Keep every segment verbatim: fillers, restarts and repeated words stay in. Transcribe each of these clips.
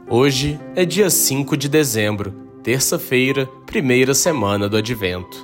Hoje é dia cinco de dezembro, terça-feira, primeira semana do Advento.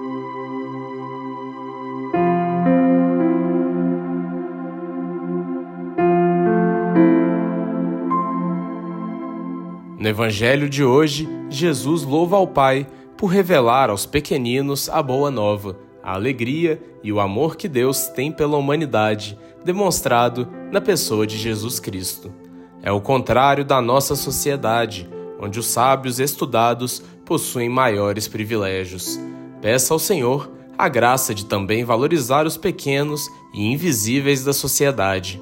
No Evangelho de hoje, Jesus louva ao Pai por revelar aos pequeninos a boa nova, a alegria e o amor que Deus tem pela humanidade, demonstrado na pessoa de Jesus Cristo. É o contrário da nossa sociedade, onde os sábios estudados possuem maiores privilégios. Peça ao Senhor a graça de também valorizar os pequenos e invisíveis da sociedade.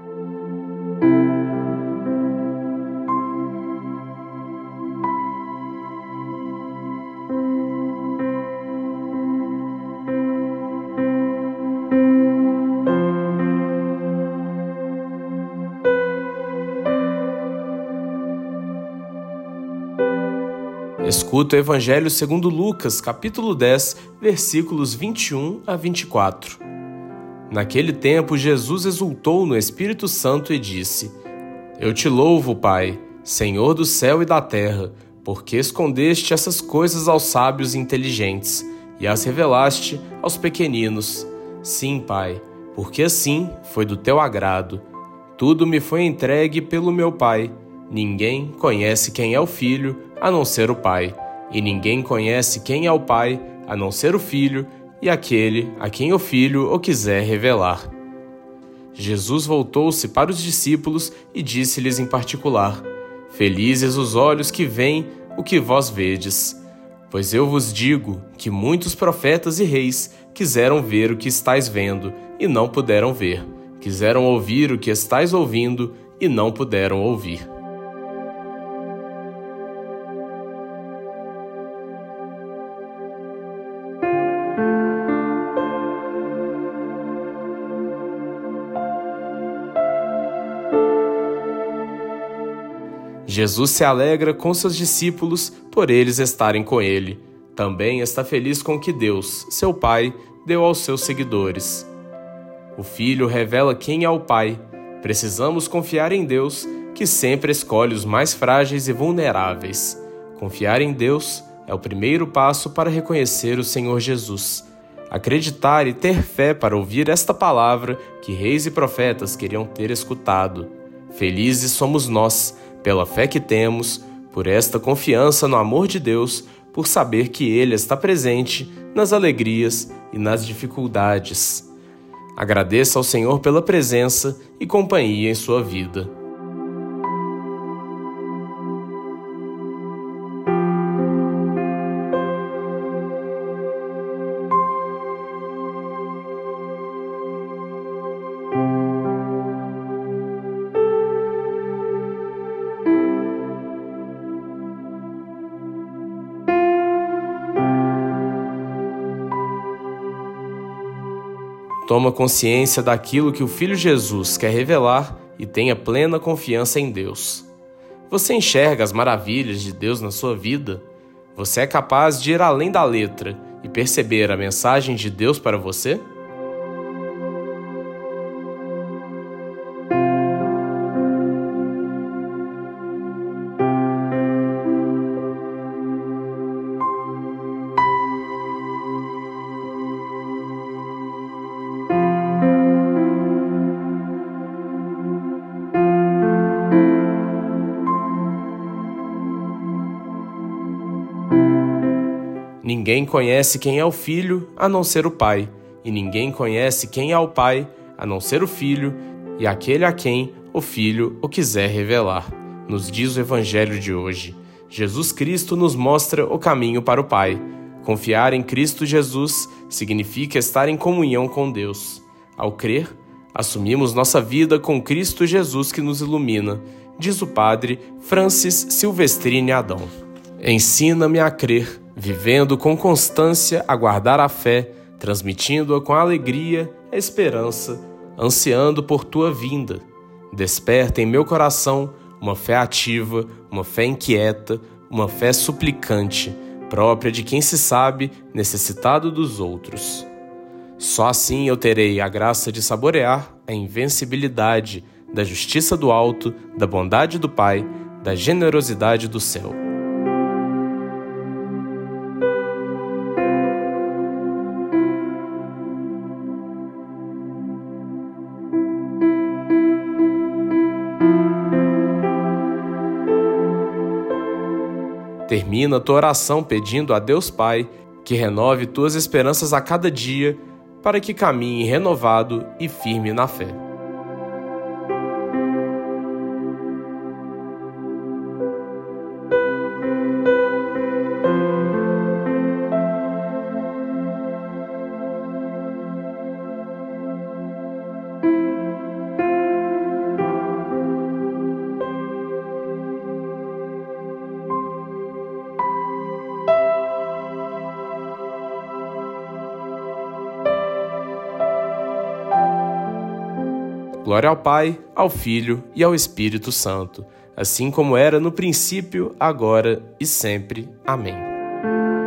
Escuta o Evangelho segundo Lucas, capítulo dez, versículos vinte e um a vinte e quatro. Naquele tempo, Jesus exultou no Espírito Santo e disse: Eu te louvo, Pai, Senhor do céu e da terra, porque escondeste essas coisas aos sábios e inteligentes e as revelaste aos pequeninos. Sim, Pai, porque assim foi do teu agrado. Tudo me foi entregue pelo meu Pai. Ninguém conhece quem é o Filho, a não ser o Pai, e ninguém conhece quem é o Pai, a não ser o Filho, e aquele a quem o Filho o quiser revelar. Jesus voltou-se para os discípulos e disse-lhes em particular: Felizes os olhos que veem o que vós vedes. Pois eu vos digo que muitos profetas e reis quiseram ver o que estáis vendo, e não puderam ver. Quiseram ouvir o que estáis ouvindo, e não puderam ouvir. Jesus se alegra com seus discípulos por eles estarem com ele. Também está feliz com o que Deus, seu Pai, deu aos seus seguidores. O Filho revela quem é o Pai. Precisamos confiar em Deus, que sempre escolhe os mais frágeis e vulneráveis. Confiar em Deus é o primeiro passo para reconhecer o Senhor Jesus. Acreditar e ter fé para ouvir esta palavra que reis e profetas queriam ter escutado. Felizes somos nós, pela fé que temos, por esta confiança no amor de Deus, por saber que Ele está presente nas alegrias e nas dificuldades. Agradeça ao Senhor pela presença e companhia em sua vida. Toma consciência daquilo que o Filho Jesus quer revelar e tenha plena confiança em Deus. Você enxerga as maravilhas de Deus na sua vida? Você é capaz de ir além da letra e perceber a mensagem de Deus para você? Ninguém conhece quem é o Filho, a não ser o Pai, e ninguém conhece quem é o Pai, a não ser o Filho, e aquele a quem o Filho o quiser revelar. Nos diz o Evangelho de hoje. Jesus Cristo nos mostra o caminho para o Pai. Confiar em Cristo Jesus significa estar em comunhão com Deus. Ao crer, assumimos nossa vida com Cristo Jesus que nos ilumina, diz o padre Francis Silvestrini Adão. Ensina-me a crer, vivendo com constância a guardar a fé, transmitindo-a com alegria e esperança, ansiando por tua vinda. Desperta em meu coração uma fé ativa, uma fé inquieta, uma fé suplicante, própria de quem se sabe necessitado dos outros. Só assim eu terei a graça de saborear a invencibilidade da justiça do alto, da bondade do Pai, da generosidade do céu. Termina tua oração pedindo a Deus Pai que renove tuas esperanças a cada dia para que caminhe renovado e firme na fé. Glória ao Pai, ao Filho e ao Espírito Santo, assim como era no princípio, agora e sempre. Amém.